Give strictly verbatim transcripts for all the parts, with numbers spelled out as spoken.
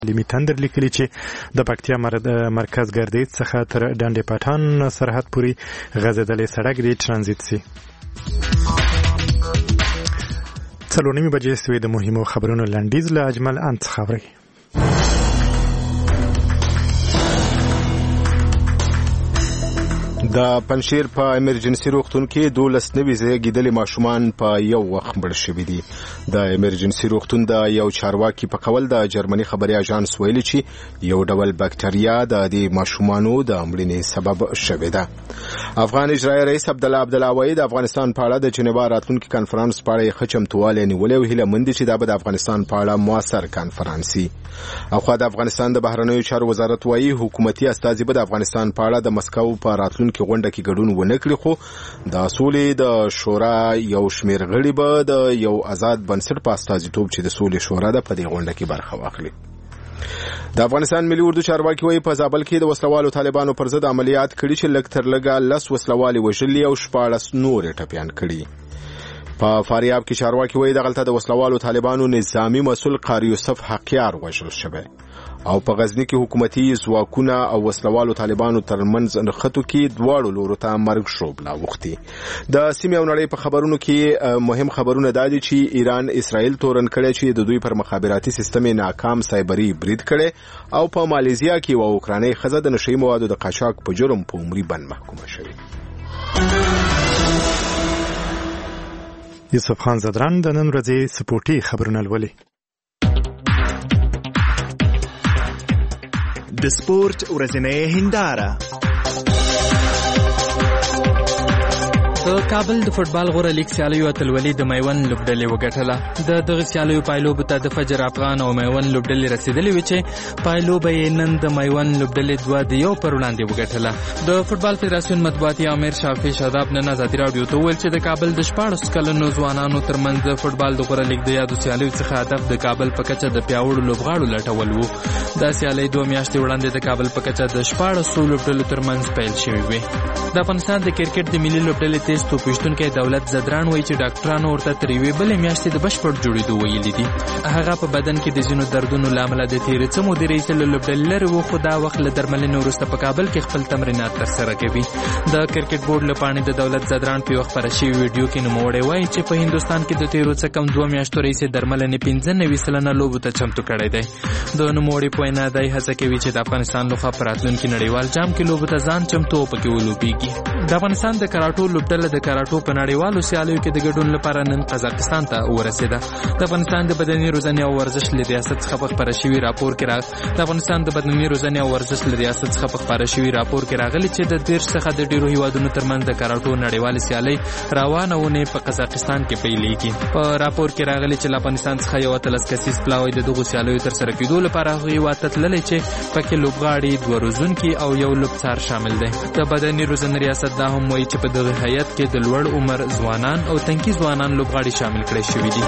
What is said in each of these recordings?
لیمي تندر لیکلي چې د پکتیا مرکز ګردید څخه تر ډنډې پټان سرحد پورې غځېدلی سړک دې ترانزیت سي. څلور نیمې بجې سوې د مهمو خبرونو لنډیز له اجمل ان څخه اورئ. د پنجشیر په ایمرجنسي روغتون کې دولس نوي زیږیدلي ماشومان په یو وخت مړه شوي دي. د ایمرجنسي روغتون د یو چارواکي په قول د جرمني خبري اژانس ویلي چې یو ډول بکټریا د دې ماشومانو د مړینې سبب شوې ده. افغان اجرایي رئیس عبدالله عبدالله وایي د افغانستان په اړه د جنیوا راتلونکي کانفرنس په اړه ښه چمتووالی نیولی او هیله مند دي چې دا به د افغانستان په اړه موثر کانفرنس وي. اخوا د افغانستان د بهرنیو چارو وزارت وایي حکومتي استازي به د افغانستان په اړه د مسکو په راتلونکي غونډه کې ګډون ونه کړي، خو د سولې د شورا یو شمېر غړي به د یو آزاد بنسټ په استازیتوب چې د سولې شورا ده په دې غونډه کې برخه واخلي. د افغانستان ملي اردو چارواکي وایي په زابل کې د وسلوالو طالبانو پر ضد عملیات کړي چې لږ تر لږه لس وسلوالي وژلي او شپاړس نورې ټپیان کړي. په فاریاب کې چارواکي وایي دغلته د وسلوالو طالبانو نظامي مسؤل قاری یوسف حقیار وژل شوی او په غزنی کې حکومتي ځواکونه او وسلوالو طالبانو ترمنځ نښتو کې دواړو لورو ته مرګ شوبله وختي. د سیمې او نړۍ په خبرونو کې مهم خبرونه دا دي چې ایران اسرائیل تورن کړی چې د دوی پر مخابراتي سیستم ناکام سایبري برید کړي او په مالیزیا کې و اوکراني خزه د نشئی موادو د قاچاق په جرم په عمري بند محکومه شوې. یوسف خان زدران د نن ورځې سپورټي خبرونه لولي. د سپورت ورځنۍ هنداره. د کابل د فوټبال غوره لیګ سیالیو اتلولي د میوند لوبډلې وګټله. د دغه سیالیو پایلوبو ته د فجر افغان او میوند لوبډلې رسیدلې وي چې پایلوبه یې نن د میوند لوبډلې دوه د یو پر وړاندې وګټله. د فوټبال فدراسیون مطبوعاتي امیر شافي شاداب نن ازادي راډیو ته وویل چې د کابل د شپاړس کلنو ځوانانو ترمنځ د فوټبال د غوره لیګ د یادو سیالیو څخه هدف د کابل په کچه د پیاوړو لوبغاړو لټول وو. دا سیالۍ دوه میاشتې وړاندې د کابل په کچه د شپاړسو لوبډلو ترمنځ پیل شوې وې. د افغانستان د کرکټ د ملي لوبډلې تیز توپویشتونکی دولت زدران وایي چې ډاکټرانو ورته تر یوې بلې میاشتې د بشپړ جوړېدو ویلي دي. هغه په بدن کې د ځینو دردونو له امله د تېرې څه مودې راهیسې له لوبډلې لرې و، خو دا وخت له درملنې وروسته په کابل کې خپل تمرینات ترسره کوي. د کرکټ بورډ له پاڼې د دولت زدران په یوه خپره شوې ویډیو کې نوموړی وایي چې په هندوستان کې د تېرو څه کم دوه میاشتو راهیسې درملنې پنځه نوي سلنه لوبو ته چمتو کړی دی. د نوموړي په وینا دی هڅه کوي چې د افغانستان لخوا په راتلونکي نړیوال جام کې لوبو ته ځان چمتو او پکې ولوبېږي. د افغانستان د کراټو لوبډله د کراټو په نړیوالو سیالیو کې د ګډون لپاره نن قزاقستان ته ورسېده. د افغانستان د بدني روزنې او ورزش له ریاست څخه په خپره شوي راپور کې راغلی د افغانستان د بدني روزنې او ورزش له ریاست څخه په خپره شوي راپور کې راغلی چې د دېرش څخه د ډېرو هیوادونو ترمنځ د کراټو نړیوالې سیالۍ روانه اونۍ په قزاقستان کې پیلېږي. په راپور کې راغلی چې له افغانستان څخه یو اتلس کسیز پلاوی د دغو سیالیو ترسره کېدو لپاره هغه هېواد ته تللی چې پکې لوبغاړي دوه روزونکي او یو لوبڅار شامل دی. د بدني روزنې ریاست دا هم وایي چې په دغه هیئت کې د لوړ عمر ځوانان او تنکي ځوانان لوبغاړي شامل کړي شوي دي.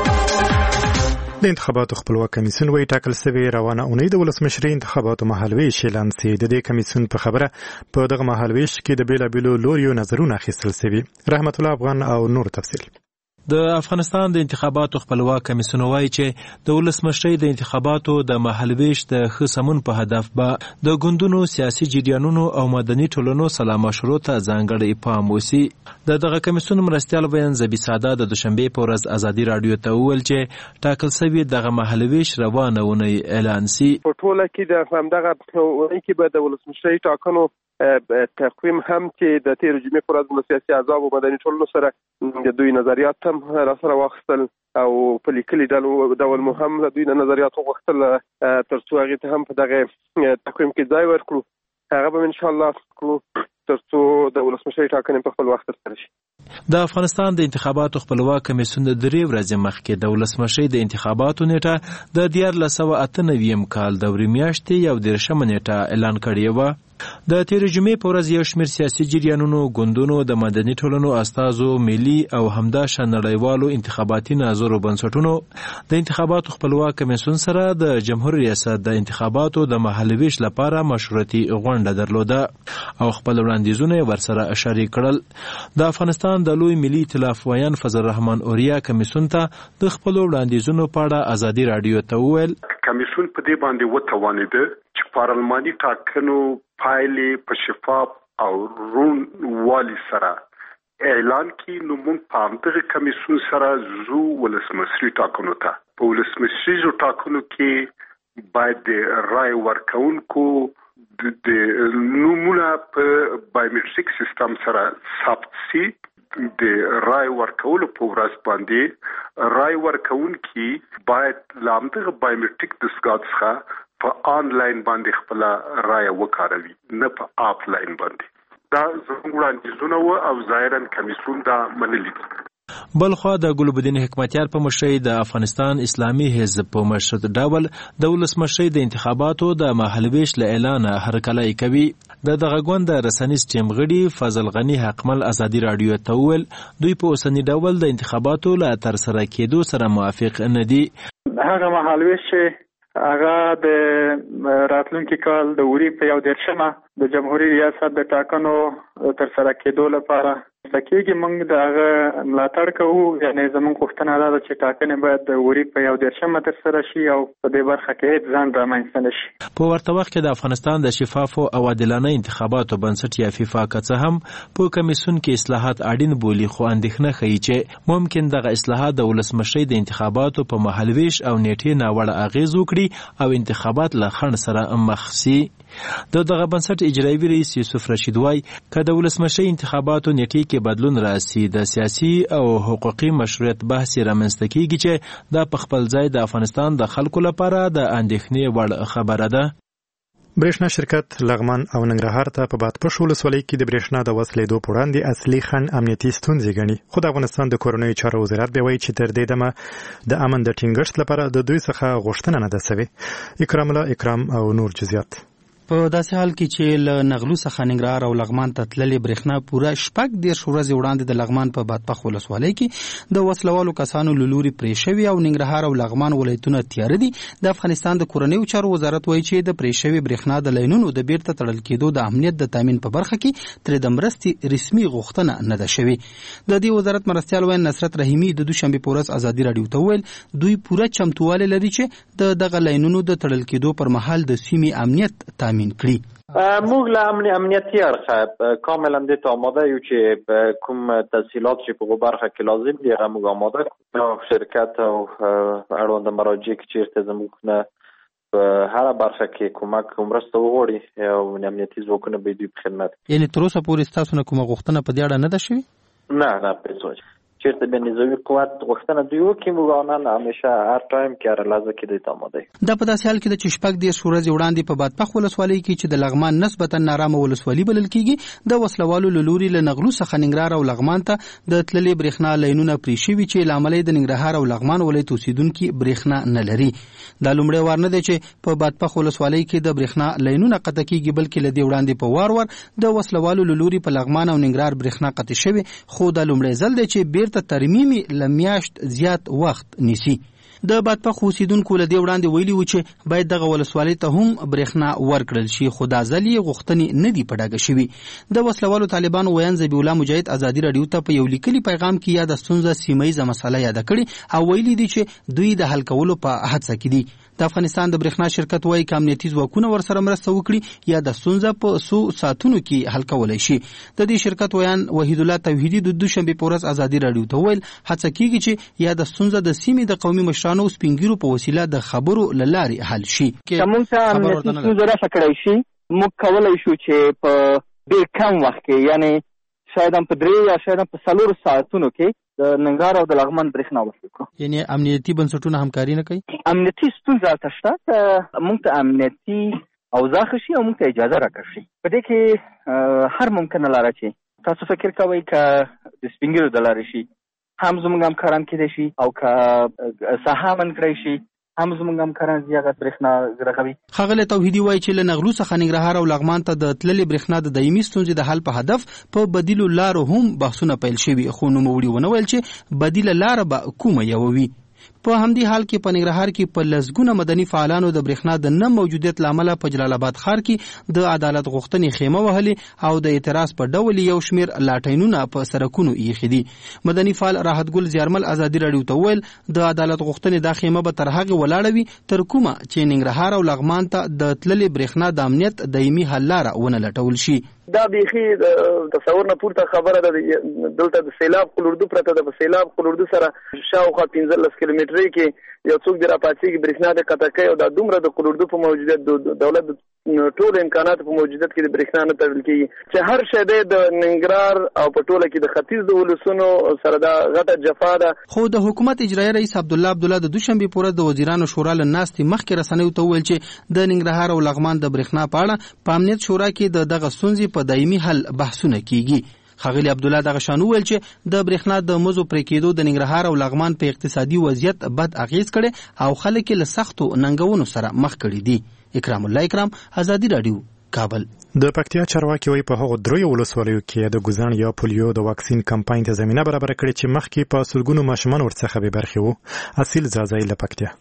د انتخاباتو خپلواک کمیسیون وایي ټاکل شوې روانه اونۍ د ولسمشرۍ انتخاباتو مهالویش اعلان سي. د دې کمیسیون په خبره په دغه مهالویش کې د بېلابېلو لوریو نظرونه اخیستل شوي. رحمت الله افغان او نور تفصیل. د افغانستان د انتخاباتو خپلواک کمیسیون وایي چې د ولسمشرۍ د انتخاباتو د مهالویش د ښه سمون په هدف به د ګوندونو سیاسي جریانونو او مدني ټولنو سلا مشورو ته ځانګړی پام وشي. د دغه کمیسیون مرستیال وین زبی ساده د دوشنبې په ورځ ازادي راډیو ته وویل چې ټاکل شوی دغه مهالویش روانه اونۍ اعلان سي. په ټوله کې د همدغه اونۍ کې به د ولسمشرۍ ټاکنو تقویم هم چې د تېرې جمعې په ورځ له سیاسي احزابو او مدني ټولنو سره د دوی نظریات هم راسره واخیستل او په لیکلي ډول مو هم دوی د نظریات وغوښتل تر څو هغې ته هم په دغه تقویم کې ځای ورکړو. هغه به انشاءالله کړو تر څو د ولسمشرۍ ټاکنې په خپل وخت ترسره شي. د افغانستان د انتخاباتو خپلواک کمیسیون د درې ورځې مخکې د ولسمشرۍ د انتخاباتو نیټه د دیارلس سوه اته نوي کال د وري میاشتې یو دېرشمه نیټه اعلان کړې وه. د تېرې جمعې په ورځ یو شمېر سیاسي جریانونو، ګوندونو، د مدني ټولنو استازو، ملي او همداشان نړیوالو انتخاباتي ناظرو بنسټونو د انتخاباتو خپلواک کمیسیون سره د جمهور ریاست د انتخاباتو د مهالویش لپاره مشورتي غونډه درلوده او خپل وړاندیزونه ورسره شریک کړل. د افغانستان د لوی ملي ائتلاف ویان فضل الرحمن اوریا کمیسیون ته د خپل وړاندیزونو په اړه ازادي راډیو ته وویل: کمیسیون په دې باندې وتوانیده چې پارلماني ټاکنو پایلې په شفاف او رون والی سره اعلان کی. نو موږ په همدغه کمیسیون سره زو ولسمشري ټاکنو ته په ولسمشري ټاکنو کې باید د رای ورکونکو د نمونه په بایومټریک سیستم سره ثبت شي. د رای ورکولو په ورځ باندې رای ورکونکي باید لامدغه بایومټریک دستګاه څخه په آنلاین باندې خپل رای وکاروي، نه په آفلاین باندې. دا زموږ وړاندیزونه و او ظاهرا کمیسیون دا منلي دي. بلخوا د ګلبدین حکمتیار په مشرۍ د افغانستان اسلامي حزب په مشرت ډول د ولسمشرۍ د انتخاباتو د مهالویش له اعلان هرکلی کوي. د دغه ګوند رسنیز ټیم غړي فضل غنی حقمل ازادي رادیو ته وویل دوی په اوسني ډول د انتخاباتو له ترسره کېدو سره موافق نه دي. هغه مهالویش هغه د راتلونکي کال د وری په یو دیرشمه د جمهوریت ریاست د ټاکنو ترسره کېدو لپاره سکیږي. موږ د هغه ملاتړ کوو، یعنی زموږ غوښتنه ده چې ټاکنې باید د وری په یو دیرشمه ترسره شي او په دې برخه کې هیڅ ځنډ رامنځته نه شي. په ورته وخت کې د افغانستان د شفافو او عادلانه انتخاباتو بنسټ یا فیفا که هم په کمیسیون کې اصلاحات اړین بولي، خو اندېښنه ښیي چې ممکن دغه اصلاحات د ولسمشرۍ د انتخاباتو په مهالویش او نیټې ناوړه اغیز وکړي او انتخابات له خنډ سره مخ شي. د دغه بنسټ اجرایي رئیس یوسف رشید وای که د ولسمشرۍ انتخاباتو نیټې کې بدلون راسي د سیاسي او حقوقي مشروعیت بحث رامنځته کیږي چې دا په خپل ځای د افغانستان د خلکو لپاره د اندېښنې وړ خبره ده. برېښنا شرکت لغمان او ننګرهار ته په بادپش ولسوالۍ کې د برېښنا د وصلېدو په وړاندې اصلي خنډ امنیتي ستونزې ګڼي. خو د افغانستان د کورنیو چارو وزارت بیا وایي چې تر دې دمه د امن د ټینګښت لپاره د دوی څخه غوښتنه نه ده سوې. اکرام الله اکرام او نور جزئیات. په داسې حال کې چې له نغلو څخه ننګرهار او لغمان ته تللې برېښنا پوره شپږ دېرش ورځې وړاندې د لغمان په بادپخ ولسوالۍ کې د وسلوالو کسانو له لوري پرې شوي او ننګرهار او لغمان ولایتونه تیاره دي. د افغانستان د کورنیو چارو وزارت وایي چې د پرې شوي برېښنا د لاینونو د بیرته تړل کېدو د امنیت د تامین په برخه کې ترې د مرستې رسمي غوښتنه نه ده شوې. د دې وزارت مرستیال وایي نصرت رحیمي د دوشنبې په ورځ ازادي رادیو ته وویل دوی پوره چمتووالی لري چې د دغه لاینونو د تړل کېدو پر مهال د سیمې امنیت تامین کړي. موږ له امنیتي اړخه کاملا د ته آماده یو چې کوم تسهیلات چې په برخه کې لازم دي هغه موږ آماده کوو. شرکت او اړوند مراجع چې چیرته زموږ نه په هر برخه کې کومک مرسته وغواړي او امنیتي ځواکونه به دوی په خدمت. یعنی تر اوسه پورې ستاسو نه کومه غوښتنه په دې اړه نه ده شوې؟ نه نه پېژنم چیرته به نظامی قوت غوښتنه دوی وکړي موږ آنان همیشه هر ټایم کې هر لحظه کې دوی ته آماده یو. دا په داسې حال کې ده چې شپږ دېرش ورځې وړاندې په بادپخ ولسوالۍ کې چې د لغمان نسبتا نارامه ولسوالي بلل کېږي د وسلوالو له لوري له نغلو څخه ننګرهار او لغمان ته د تللې برېښنا لاینونه پرې شوي چې له امله د ننګرهار او لغمان ولایت اوسېدونکي برېښنا نه لري. دا لومړی وار نه دی چې په بادپخ ولسوالۍ کې د برېښنا لاینونه قطع کېږي بلکې له دې وړاندې په وار وار د وسلوالو له لوري په لغمان او ننګرهار برېښنا قطع شوې، خو دا لومړی ځل دی چې بیرته ترمیمي لمیاشت زیات وخت نیسي. د بادپخ اوسیدونکو له دې وړاندې ویلي و چې باید دغه ولسوالۍ ته هم برېښنا ورکړل شي، خو دا ځل یې غوښتنې نه دي په ډاګه شوي. د وسلوالو طالبانو ویان ذبیح الله مجاهد ازادي راډیو ته په یو لیکلي پیغام کې یاده ستونزه سیمه ییزه مسله یاده کړې او ویلي دي چې دوی د حل کولو په هڅه کې دي. د افغانستان د برېښنا شرکت وایي که امنیتي ځواکونه ورسره مرسته وکړي یا د ستونزه په څو ساعتونو کې حل کولی شي. د دې شرکت ویان وحید الله توحیدي د دوشنبې په ورځ ازادي راډیو ته وویل هڅه کېږي چې یا د ستونزه د سیمې د قومي مشرانو او سپینګیرو په وسیله د خبرو له لارې حل شي. که موږ ته امنیتي ستونزه رافع کړی شي موږ کولی شو چې په ډېر کم وخت کې یعنی شاید هم په درې یا شاید هم په څلورو ساعتونو کې د ننګرهار او د لغمان برېښنا وصل کړو. یعنی امنیتي بنسټونه همکاري نه کوي؟ امنیتي ستونزه هلته شته، موږ ته امنیتي اوضاع ښه شي او موږ ته اجازه راکړل شي. په دې کې هر ممکنه لاره چې تاسو فکر کوئ که د سپینګیرو د لارې شي هم زموږ همکاران کېدای شي او که ساحه امن کړی شي هم زموږ همکاران زیات برېښنا رغوي. ښاغلی توحیدي وایي چې له نغلو څخه ننګرهار او لغمان ته د تللې برېښنا د دایمي ستونزې د حل په هدف په بدیلو لارو هم بحثونه پیل شوي، خو نوموړي ونه ویل چې بدیله لاره به کومه یوه وي. په همدې حال کې په ننګرهار کې په لسګونه مدني فعالانو د برېښنا د نه موجودیت لامل په جلال آباد ښار کې د عدالت غوښتنې خیمه وهلې او د اعتراض په ډول یو شمیر لاټینونه په سرکونو ایښي دي. مدني فعال راحت ګل زیارمل ازادي راډیو ته وویل د عدالت غوښتنې دا خیمه به تر هغې ولاړه وي تر کومه چې ننګرهار او لغمان ته د تللې برېښنا د امنیت دایمي حل لاره ونه لټول شي. دا بیخي تصور نه پورته خبره ده. دلته د سیلاب خلوردو پرته ده. په سیلاب خلوردو سره شاوخوا پنځلس کیلومترۍ کې یو څوک د راپاڅېږي برېښنا د قطع کوي او دا دومره د خلوردو په موجودیت دولت ټول امکانات په موجودیت کې د برېښنا نه تړل کېږي چې هر شی دی د ننګرهار او په ټوله کې د ختیځ د ولسونو سره دا غټه جفا ده. خو د حکومت اجرایي رئیس عبدالله عبدالله د دوشنبې پوره د وزیرانو شورا له ناستې مخکې رسنیو ته وویل چې د ننګرهار او لغمان د برېښنا په اړه په امنیت شورا کې د دغه ستونزې په دایمي حل بحثونه کیږي. ښاغلي عبدالله دغه شان وویل چې د برېښنا د مزو پرې کېدو د ننګرهار او لغمان په اقتصادي وضعیت بد اغېز کړي او خلک یې له سختو ننګونو سره مخ کړي دي. اکرام الله اکرام، ازادي راډیو، کابل. د پکتیا چارواکي وایي په هغو دریو ولسوالیو کې د ګوزڼ یا پولیو د واکسین کمپاین ته زمینه برابره کړې چې مخکې په سلګونو ماشومان ورڅخه بې برخې وو. اصیل زازی له پکتیا.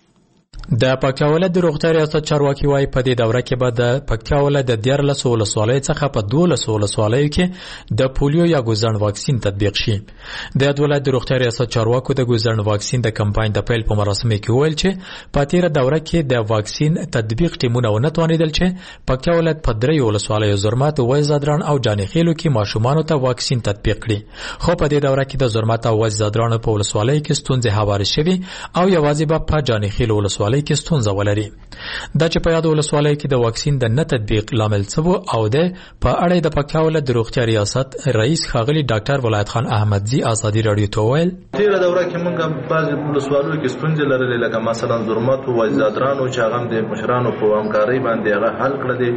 د پکتیا ولایت د روغتیا ریاست چارواکي وایي په دې دوره کې به د پکتیا ولایت د دیارلسو ولسوالیو څخه په دولسو ولسوالیو کې د پولیو یا ګوزڼ واکسین تطبیق شي. د ولایت د روغتیا ریاست چارواکو د ګوزڼ واکسین د کمپاین د پیل په مراسمو کې وویل چې په تیره دوره کې د واکسین تطبیق ټیمونه ونه توانېدل چې پکتیا ولایت په دریو ولسوالیو زرمت، وایزادران او جانخیلو کې ماشومانو ته واکسین تطبیق کړي. خو په دې دوره کې د زرمت او وایزادران په ولسوالیو کې ستونزې هوارې شوي او یوازې به په جانخیلو ولسوالیو کې ستونزه ولري. دا چې په یاد ولسوالیو کې د واکسین د نه تطبیق لامل څه و او د په اړه د پکتیا ولایت د روغتیا ریاست رئیس ښاغلي ډاکټر ولایت خان احمدزي ازادي راډیو ته وویل تیره دوره کې موږ بعضې ولسوالیو کې ستونزې لرلې لکه مثلا زرمت او وایزادرانو چې هغه هم د مشرانو په همکارۍ باندې هغه حل کړه دي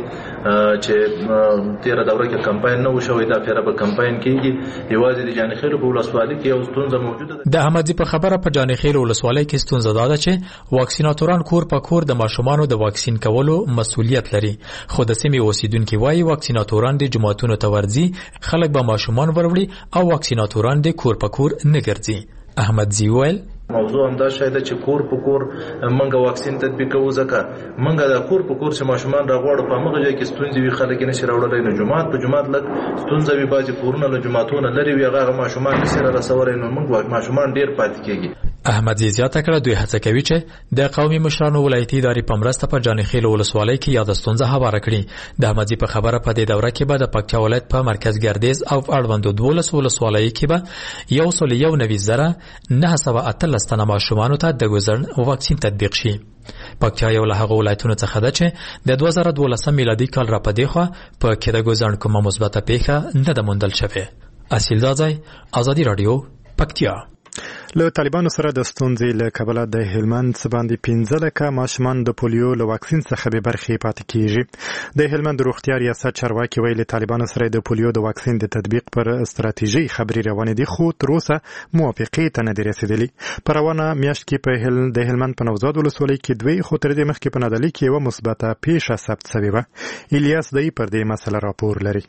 چې تیره دوره کې کمپاین نه و شوی. دا فیره به کمپاین کېږي. یوازې د جانخیلو په ولسوالۍ کې یو ستونزه موجوده ده. د احمدزي په خبره په جانخیلو ولسوالۍ کې ستونزه دا ده چې واکسیناتوران کور په کور د ماشومانو د واکسین کولو مسؤلیت لري. خو د سیمې اوسیدونکي وایي واکسیناتوران د جماعتونو ته ورځي، خلک به ماشومان وروړي او واکسیناتوران د کور په کور نه ګرځي. احمدزي ویل موضوع هم دا شاید چې کور په کور منګه واکسین تطبیقوو ځکه منګه د کور په کور چې ماشومان راغواړو په هغه ځای کې ستونزې وي، خلک یې نشي راوړلی. نو جومات په جومات لږ ستونزه وي، بعضې کورونه له جوماتونه لرې وي، هغه ماشومان نشي رارسولی. نو موږ ماشومان ډېر پاتې کېږي. احمدزي زیاته کړه دوی هڅه کوي چې د قومي مشرانو ولایتي ادارې په مرسته په جانخیلو ولسوالۍ کې یاده ستونزه هواره کړي. د احمدزي په خبره په دې دوره کې به د پکتیا ولایت په مرکز ګردیز او اړوندو دولس ولسوالیو کې به یو سل یو نوي زره نه سوه اتلس تنه ماشومانو ته د ګوزڼ واکسین تطبیق شي. پکتیا یو له هغو ولایتونو څخه ده چې د دوه زره دولسم میلادي کال را په دېخوا په کې د ګوزڼ کومه مثبته پیښه نه ده موندل شوې. اصیل زازی، ازادي راډیو، پکتیا. له طالبانو سره د ستونزې له کبله د هلمند څه باندې پنځه لکه ماشومان د پولیو له واکسین څخه بې برخې پاتې کېږي. د هلمند روغتیا ریاست چارواکي ویلي طالبانو سره د پولیو د واکسین د تطبیق پر استراتیژي خبرې روانې دي، خو تر اوسه موافقې ته نه دي رسېدلي. په روانه میاشت کې په هل... د هلمند په نوزاد ولسوالۍ کې دوی، خو تر دې مخکې په نادعلي کې یوه مثبته پیښه ثبت شوې وه. الیاس دی پر دې مسله راپور لري.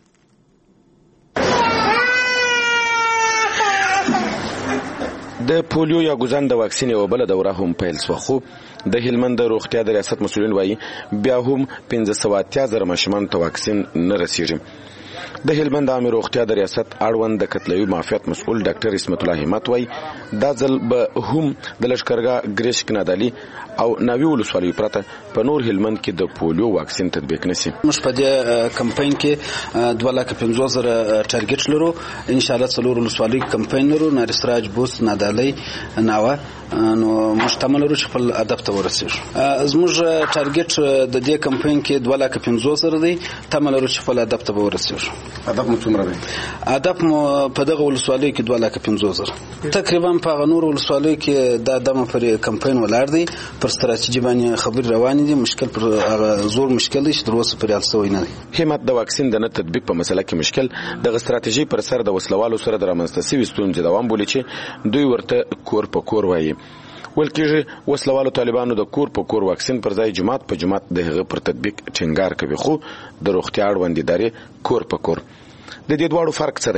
د پولیو یا ګوزڼ د واکسین یوه بله دوره هم پیل شوه، خو د هلمند د روغتیا د ریاست مسؤلین وایي بیا هم پنځه سوه اتیا زره ماشومانو ته واکسین نه رسیږي. د هلمند عامه روغتیا د ریاست اړوند د کتلوي معافیت مسؤل ډاکټر اسمت الله همت وایي دا ځل به هم د لښکرګاه، ګرشک، نادعلي او ناوې ولسوالیو پرته په نور هلمند کې د پولیو واکسین تطبیق نشي. موږ په دې کمپاین کې دوه لکه پنځوس زره ټارګټ لرو. ان شاء الله څلور ولسوالیو کمپاین لرو، نارسراج، بوست، نادعلي، ناوه. نو موږ تمه لرو چې خپل هدف ته ورسېږو. زموږ ټارګټ د دې کمپاین کې دوه لکه پنځوس زره دی. تمه لرو چې خپل هدف ته ورسېږو. هدف مو څومره دی؟ هدف مو په دغه ولسوالیو کې دوه لکه پنځوس زره. تقریبا په هغه نور ولسوالیو کې دا دمه پر کمپاین ولاړ دی، پر ستراتیژي باندې خبرې روانې دي. مشکل پر هغه زور مشکل دی چې تر اوسه پرې حل شوی نه دی. همت د واکسین د نه تطبیق په مسله کې مشکل دغه ستراتیژي پر سر د وسلوالو سره د رامنځته شوي ستونزې دوام بولي چې دوی ورته کور په کور وایي. ویل کېږي وسلوالو طالبانو د کور په کور واکسین پر ځای جماعت په جماعت د هغه پر تطبیق ټینګار کوي، خو د روغتیا اړوند ادارې کور په کور. د دې دواړو فرق څه دی؟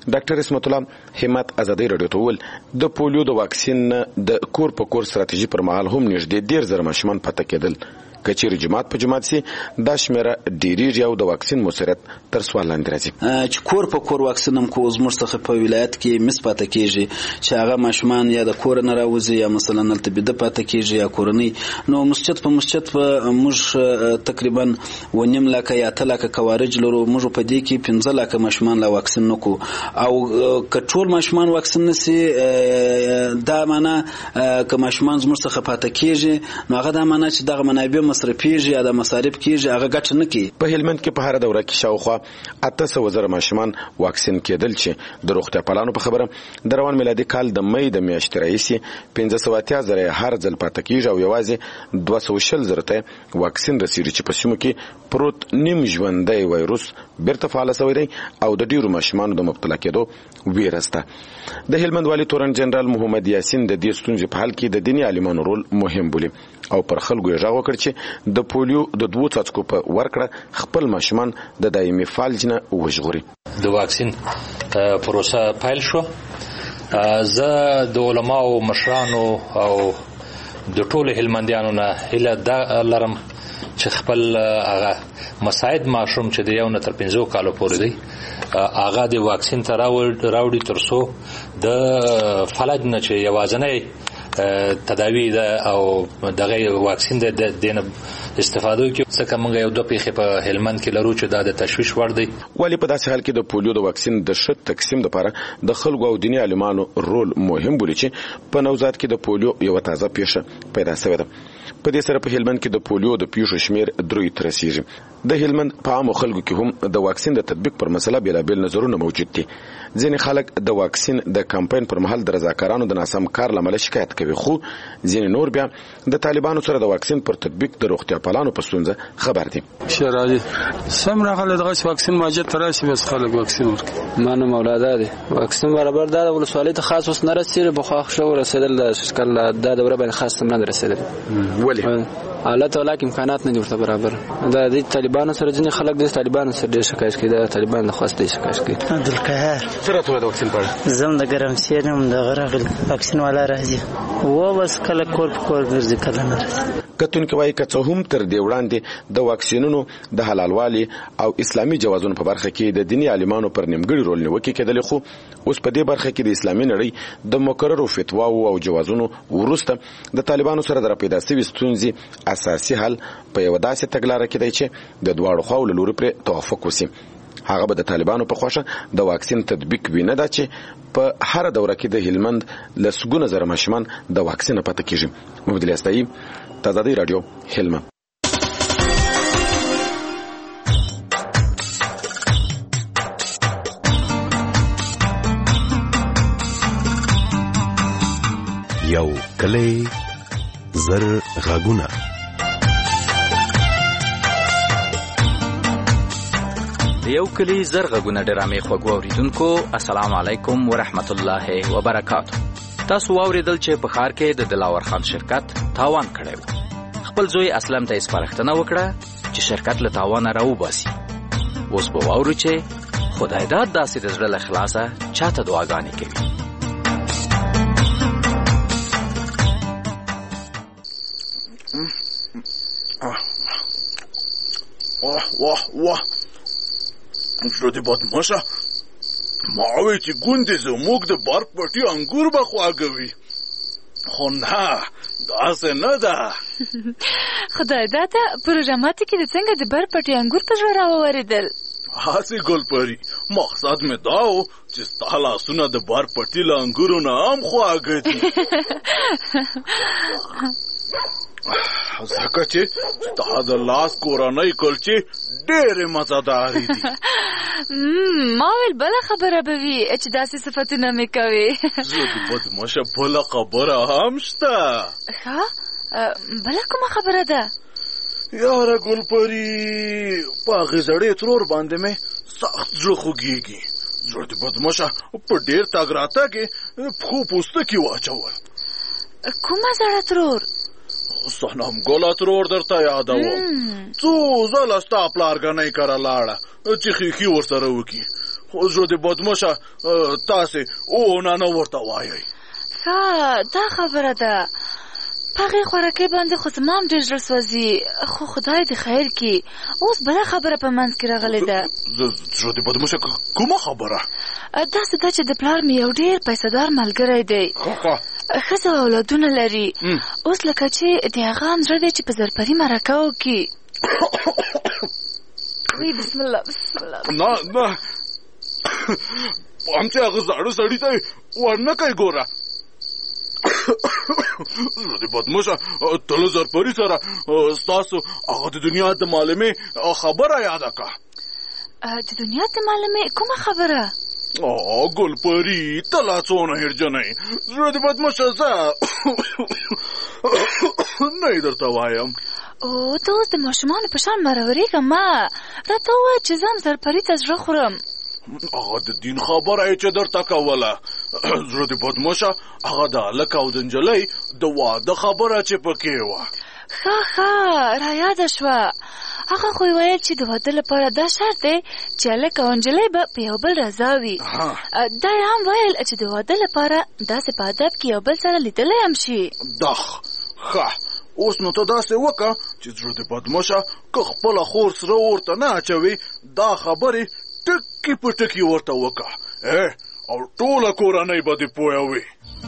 ډاکټر اسمت الله همت ازادي رادیو ته وویل د پولیو د واکسین د کور په کور ستراتیژي پر مهال هم نږدې ډیر زره ماشومان پاتې کېدل. کچېرې جماعت په جماعت سي دا شمیره ډیریږي او د واکسین موثریت تر سوال لاندې راځي. چې کور په کور واکسین هم کو زموږ څخه په ولایت کې مس پاتې کېږي چې هغه ماشومان یا د کور نه راوځي یا مثلا نلته بده پاتې کېږي یا کورنۍ نو مسجد په مسجد په موږ تقریبا ونیم لاکه یا تلاکه کوارج لرو. موږ په دې کې پنځه لاکه ماشومان لا واکسین نکو او کټول ماشومان واکسین نسی دا معنا که ماشومان زموږ څخه پاتې کېږي نو هغه دا معنا چې دغه منابع مصرفيږي یا د مصارف کېږي هغه ګټه نه کوي. په هلمند کې په هر دوره کې شاوخوا اته سوه زره ماشومان واکسین کېدل چې د روغتیا پالانو په خبره د روان میلادي کال د مې د میاشتې راهیسې پنځه سوه اتیا زره هر ځل پاتې کېږي او یوازې دوه سوه شل زره ته واکسین رسېږي چې په سیمو کې پروت نیم ژوندی وایروس بیرته فعاله شوی دی او د ډیرو ماشومانو د مبتلا کېدو ویره شته. د هلمند والي تورن جنرال محمد یاسین د دې ستونزې په حل کې د دیني عالمانو رول مهم بولي او پر خلکو یې غږ وکړ چې د پولیو د دوو څاڅکو په ورکړه خپل ماشومان د دایمي فالج نه وژغوري. د واکسین پروسه پیل شو. زه د علماو مشرانو او د ټولو هلمندیانو نه هیله لرم چې خپل هغه مساعد ماشوم چې د یو نه تر پنځو کالو پورې دی هغه د واکسین ته راوړي تر څو د فلج نه چې یوازینی تداوی ده او دغه واکسین د دینه استفاده کوي. څنګه موږ یو د پیښې په هلمند کې لرو چې دا د تشویش وړ دی. ولی په داسې حال کې د پولیو د واکسین د ښه تقسیم لپاره د خلکو او دیني عالمانو رول مهم بولي چې په نوزاد کې د پولیو یو تازه پیښه پیدا شوې ده. په دې سره په هلمند کې د پولیو د پیښو شمیر درې تر رسیږي. د هلمند په عامو خلکو کې هم د واکسین د تطبیق پر مسله بیلابیل نظرونه موجود دي. ځینې خلک د واکسین د کمپاین پر مهال د رضاکارانو د ناسم کار لامل شکایت کوي خو ځینې نور بیا د طالبانو سره د واکسین پر تطبیق د روغتیا پالانو په ستونزه خبر دي. شراجي سم راغله دغه واکسین ماجد تراشي بس خلک واکسین ورکړي. مانو مولاده دي واکسین برابر د ولسوالۍ ته خاص اوس نه رسیدل بخو شو رسیدل د شکل د دوره باندې خاص نه رسیدل. ولی حالت ولاک امکانات نه دي ورته برابر. دا د طالبانو سره ځینې خلک د طالبانو سره ډېر شکایت کوي. د طالبانو خواسته شکایت کوي. عبدالقهار سره ته د واکسین پاره زم د ګرم سینم د غرغل واکسین والا راځي و بس کله کور په کور ګرځي کله نه راځي. کتون کې وایي که هم تر دې وړاندې د واکسینونو د حلالوالي او اسلامي جوازونو په برخه کې د دیني عالمانو پر نیمګړي رول نیوکه کېدل خو اوس په دې برخه کې د اسلامي نړۍ د مقررو فتواو او جوازونو ورسته د طالبانو سره د پیدا شوي ستونزې اساسي حل په یو داسې تګلاره کې دی چې د دواړو خواو له لوري پر توافق وشي. هغه به د طالبانو په خوښه د واکسین تطبیق وینه دا چې په هر دوره کې د هلمند لسګونه زره ماشومان د واکسین پاتې کیږي. مبدل استایي تازه رادیو هلمند. یو کلی زر غاګونه یو کلی زر غاګونه ډرامې خوږو اوریدونکو السلام علیکم ورحمت الله وبرکاتہ. تاسو واوریدل چې په ښار کې د دلاور خان شرکت تاوان کړی و. خپل زوی اسلم ته سپارښتنه وکړه چې شرکت له تاوانه راوباسي. اوس به واورو چې خدای داد داسې د زړه له خلاصه چاته دعاګانې کوي. واه واه واه زړه بدمشه ما وی چې ګوندې زموږ د برق پټي انګور به خواږوي خو نه داسې نه ده. خدای داده پروژاماتو کې د څنګه د برق پټي انګور په زړه راووریدل. هسې ګلپري مقصد مې دا و چې ستا لاسونه د برق پټي له انګورو نه هم خواږه دي ځکه چې ستا د لاس کورنۍ کلچې ډېرې مزهدارې دي. ما ویل بله خبره به وي چې داسې صفتونه مې کوي. زه د بدمشه بله خبره هم شته. ښه بله کومه خبره ده؟ یاره ګلپري په هغې زړې ترور باندې مې سخت زړه خوږېږي. زړه د بدمشه په ډېر تګ راتګ یې پښو پوستکي واچول. کومه زړه ترور؟ صنم ګله ترور درته یادوم څو ځله ستا پلارګنۍ کره لاړه چې خیخي ورسره وکړي خو زړه دې بدمشه تاسې اونه نه ورته وایئ ښه دا خبره ده په هغې خوراکۍ باندې خو زما هم ډېر زړه سوځي خو خدای دې خیر کړي اوس بله خبره په منځ کې راغلې ده زړه دې بدمشه کومه خبره داسې ده چې د پلار مې یو ډېر پیسهدار ملګری دی ښځه او اولادونه لري اوس لکه چې د هغه هم زړه دی چې په زرپري مرکه وکړي وی بسم الله بسم الله نه نه هم چې هغه زاړه سړي ته ورنه کوي ګوره زړه دې بدمشه ته له زرپري سره ستاسو هغه د دنیا د معلمې خبره یاده کړه د دنیا د معلمې کومه خبره آه ګلپري ته لا څونه هېرجنۍ زړه دې بدمشه زه نه یې درته وایم او ته اوس د ماشومانو په شان مرورېږه مه راته ووایه چې زه هم زرپري ته زړه خورم هغه د دین خبره یې چې درته کوله زړه دې بدمشه هغه د هلک او د نجلۍ د واده خبره چې پکې وه ښه ښه رایاده شوه هغه خو یې ویل چې د واده لپاره دا شرط دی چې هلک او نجلۍ به په یو بل رضا وي دا یې هم ویل چې د واده لپاره داسې په ادب کې یو بل سره لیدلی هم شي دخ ښه اوس نو ته داسې وکړه چې زړه دې بدمشه که خپله خور سره ورته نه اچوي دا خبرې ټکي په ټکي ورته وکړه او ټوله کورنۍ به دې پوه وي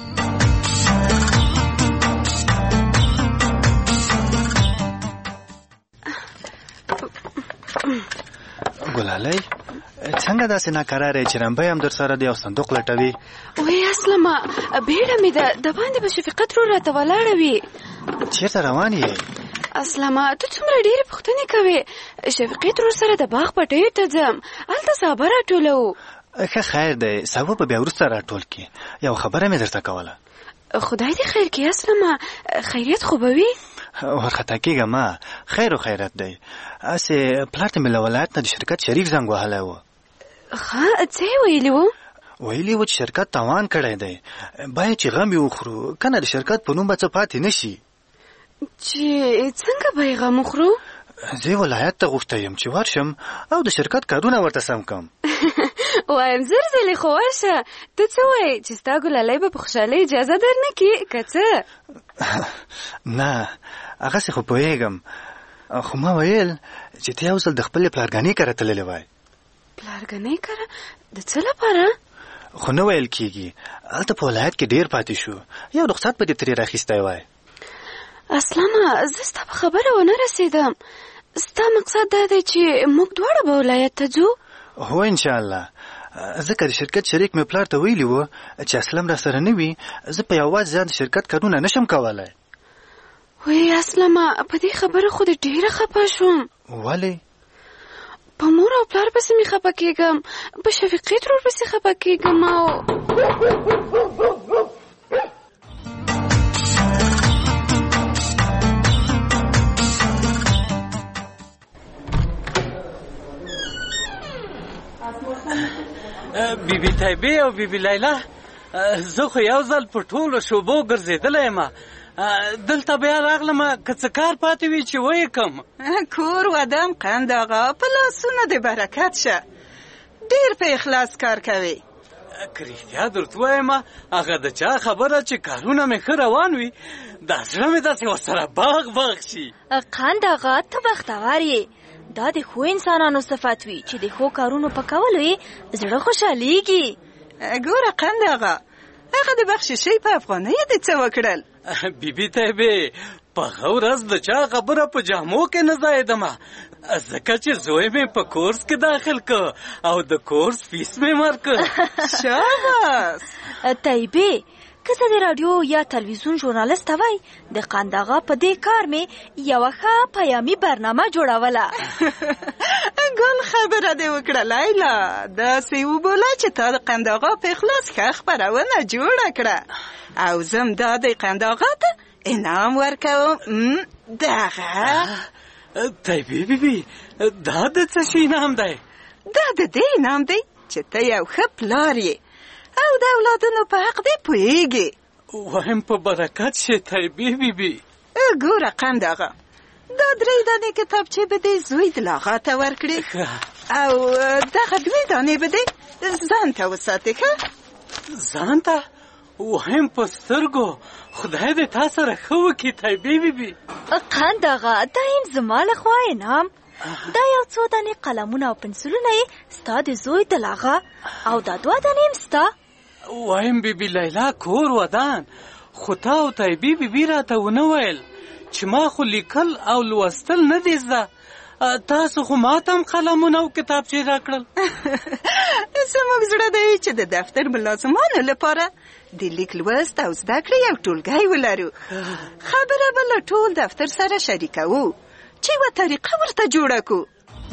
ګلالۍ څنګه داسې ناکراره چې رمبی هم در سره دی او صندوق لټوي وی اسلمه بیړه مې ده د باندې به شفیقه ترور راته ولاړه وي چېرته روان یې اسلمه ته څومره ډېرې پوښتنې کوې شفیقې ترور سره د باغ پټیو ته ځم هلته سابه راټولوو ښه خیر دی سابه به بیا وروسته راټول کړي یو خبره مې درته کوله خدای دې خیر کړي اسلمه خیریت خو به وي ورخطا کېږه ما خیر و خیرت دی هسې پلار ته مې له ولایت نه د شرکت شریف زنګ وهلی و ښه څه یې ویلي وو ویلي و چې شرکت تاوان کړی دی باید چې غم یې وخورو که نه د شرکت په نوم به څه پاتې نه شي چې څنګه به یې غم وخورو زه ولایت ته غوښتی یم چې ورشم او د شرکت کارونه ورته سم کړم وایم زر ځلې خو ورشه ته څه وایې چې ستا ګلالۍ به په خوشحالۍ اجازه در نه کړي که څه نه هغسې خو پوهېږم خو ما ویل چې ته یو ځل د خپلې پلارګانې کره تللی وای پلارګانې کره د څه لپاره خو نه ویل کېږي هلته په ولایت کې ډېر پاتې شو یو رخصت به دې ترې راخیستی وای اسلامه زه ستا په خبره ونه رسېدم ستا مقصد دا دی چې موږ دواړه به ولایت ته ځو هو انشاءالله ځکه د شرکت شریک مې پلار ته ویلي و چې اسلم را سره نه وي زه په یوازې ځان د شرکت کارونه نشم کولی وی اسلمه په دې خبره خو دې ډېره خفه شوم ولې په مور او پلار پسې مې خفه کېږم په شفیقې ترور پسې خفه کېږم او بیبي طیبې او بیبي لیلا زه خو یو ځل په ټولو شوبو ګرځېدلی یم دلته بیا راغلم که څه کار پاتې وي چې ویې کم کور ودم قند آقا په لاسونه د برکت شه ډېر په اخلاص کار کوي که رښتیا درته ووایم هغه د چا خبره چې کارونه مې ښه روان وي دا زړه مې داسې ورسره باغ باغ شي قند آقا ته بختور یې دا د ښو انسانانو صفت وي چې د ښو کارونو په کولو یې زړه خوشحالیږي ګوره قند آقا هغه د بخششۍ په افغانیو دې څه وکړل بیبي طیبې په هغه ورځ د چا خبره په جامو کې نه ځایېدمه ځکه چې زوی مې په کورس کې داخل که او د کورس فیس مې ورکړ شاباس طیبې که زه د راډیو یا تلویزیون ژورنالست وای د قند آقا په دې کار مې یوه ښه پیامي برنامه جوړوله ګل خبره دې وکړه لیلا داسې وبوله چې تا د قند آقا په اخلاص ښه خپرونه جوړه کړه او زم دا د قند آقا ته انعام ورکوم دغه طیبې بیبي دا د څه شي انعام دی دا د دې انعام دی چې ته یو ښه پلار یې او د اولادونو په حق دې پوهېږي وایم په برکت شي طیبې بیبي ګوره قنداغه دا درې دانې کتابچې به دې زوی د لاغا ته ورکړې او دغه دوې دانې به دې ځان ته وساتې ښه ځان ته وایم په سترګو خدای دې تا سره ښه وکړي طیبې بیبي قنداغه دا یم زما لخوا انعام دا یو څو دانې قلمونه او پنسلونه یې ستا د زوی د لاغا او دا دوه دانې یم ستا وایم بیبي لیلا کور ودان خو تا او طیبې بیبي راته ونه ویل چې ما خو لیکل او لوستل نه دي زده تاسو خو ماته هم قلمونه او کتابچې راکړل زموږ زړه دی چې د دفتر ملازمانو لپاره د لیک لوست او زده کړې یو ټولګی ولرو خبره به له ټول دفتر سره شریکوو چې یوه طریقه ورته جوړه کړو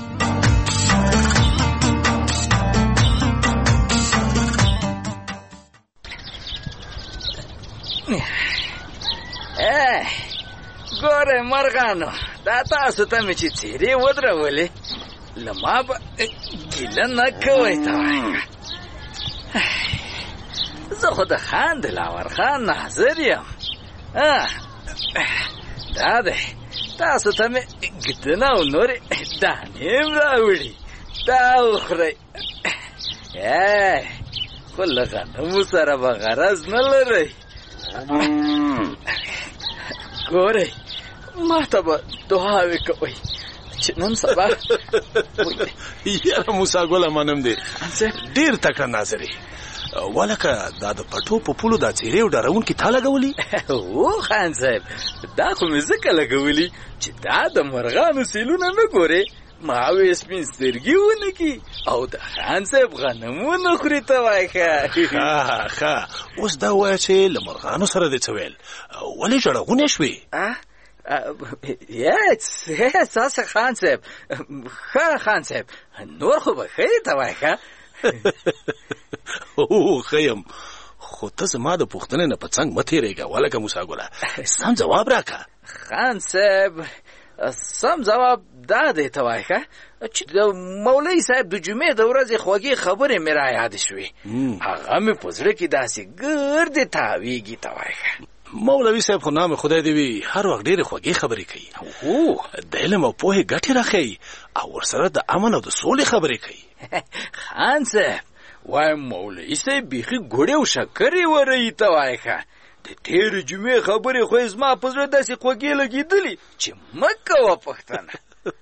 ګوره مرغانو دا تاسو ته مې چې څیرې ودرولې له ما به ګیله نه کوئ ته وایه زه خو د خان دلاور خان ناظر یم دا دی تاسو ته مې ګدنه او نورې دانې هم راوړي دا وخورئ خو له غنمو سره به غرض نه لرئ ګورئ ما ته به دعاوې کوئ چې نن سبا یاره موسی ګله منم دی ډېر تکړه ناظرې ولکه دا د پټو په پولو دا څیرې او ډارونکي تا لګولي او خان صاحب دا خو مې ځکه لګولي چې دا د مرغانو سیلونه نه ګورې ما وې سپین سترګې ونه کي او د خان صاحب غنمونه خوري ته وایه ښه ښه اوس دا ووایه چې له مرغانو سره دې څه ویل ولې ژړغونې شوې یا ستاسې خان صاحب ښه خان صاحب نور خو به ښه یې ته وایه ښه او ښه یم خو ته زما د پوښتنې نه په څنګ مه تېرېږه ولکه موسی ګله سم ځواب راکړه خان صاحب سم جواب دا دی ته وایه ښه چې د مولوي صاحب د جمعې د ورځې خوږې خبرې مې را یادې شوې هغه مې په زړه کې داسې ګردې تاویږي ته وایه ښه مولوي صاحب خو نام خدای دې وي هر وخت ډېرې خوږې خبرې کوي د علم او پوهې ګټې راښیي او ورسره د امن او د سولې خبرې کوي خان صاحب وایم مولوي صاحب بیخي ګوړې او شکرې ورهي ته وایه ښه د تېرې جمعې خبرې خو یې زما په زړه داسې خوږې لګېدلې چې مه کوه پوښتنه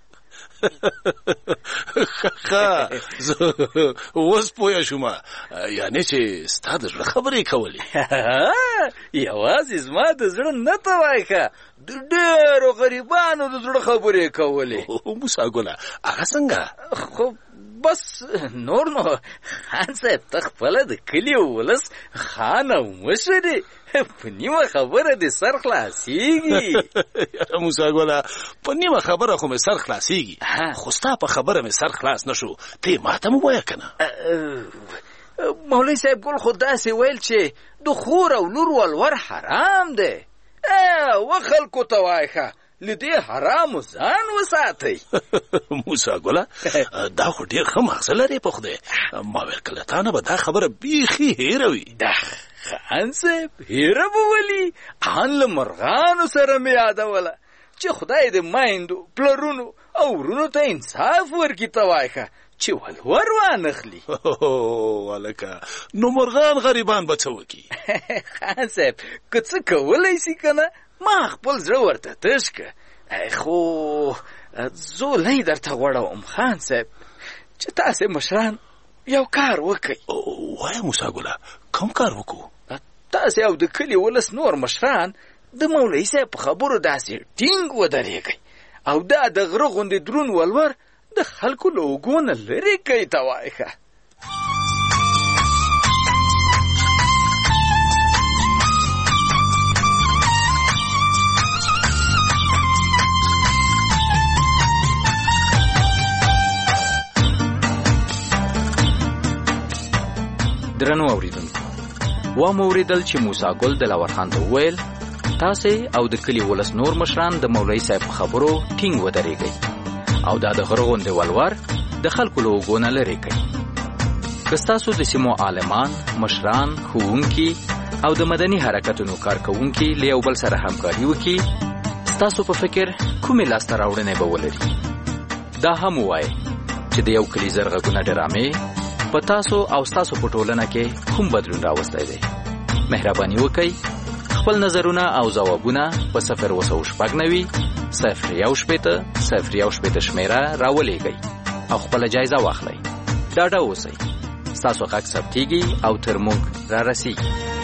ښه زه اوس پوه شوم یعنې چې ستا د زړه خبرې کولې یوازې زما د زړه نه ته وایه ښه د ډېرو غریبانو د زړه خبرې کولې موسی ګله هغه څنګه خو بس نور نو خان صاحب ته خپله د کلي ولس خان او مشر په نیمه خبره دې سر خلاصېږي یاره موسی ګله په نیمه خبره خو مې سر خلاصېږي خو ستا په خبره مې سر خلاص نه شو ته یې ماته مو وایه که نه مولوي صاحب ګل خو داسې ویل چې د خور او لور ولور حرام دی و خلکو ته وایه ښه له دې حرامو ځان وساتئ موسی ګله دا خو ډېر ښه مغزه لرې په خدای ما ویل که له تا نه به دا خبره بیخي هېره وي خان صاحب هېره به ولي ان له مرغانو سره مې یادوله چې خدای د میندو پلرونو او ورونو ته انصاف ورکړي ته وایه ښه چې ولور وانخلي هلکه نو مرغان غریبان به څه وکړي خان صاحب که څه کولی شي که نه ما خپل زړه ورته تش که خو زولی درته غوړوم خان صاحب چې تاسې مشران یو کار وکئ وایه موسی ګله کوم کار وکړو تاسې او د کلي ولس نور مشران د مولوي صاحب په خبرو داسې ټینګ ودرېږئ او دا د غره غوندې دروند ولور د خلکو له اوږو نه لرې کوي ته وایه ښه درنو اوریدونکو و مو اوریدل چې موسی ګل دلاور خان ته وویل تاسې او د کلي ولس نور مشران د مولوي صاحب په خبرو ټینګ ودرېږئ او دا د غره غوندې ولور د خلکو له اوږو نه لرې کوي که ستاسو د سیمو عالمان مشران ښوونکي او د مدني حرکتونو کارکوونکي له یو بل سره همکاري وکړي ستاسو په فکر کومې لاسته راوړنې به ولري؟ دا هم ووایئ چې د یو کلي زر غږونه ډرامې په تاسو او ستاسو په ټولنه کې کوم بدلون راوستی دی. مهرباني وکئ خپل نظرونه او ځوابونه په صفر اووه سوه شپږ نوي صفر یو شپېته صفر یو شپېته شمېره راولېږئ او خپله جایزه واخلئ. ډاډه اوسئ ستاسو غږ ثبتېږي او تر موږ را رسېږي.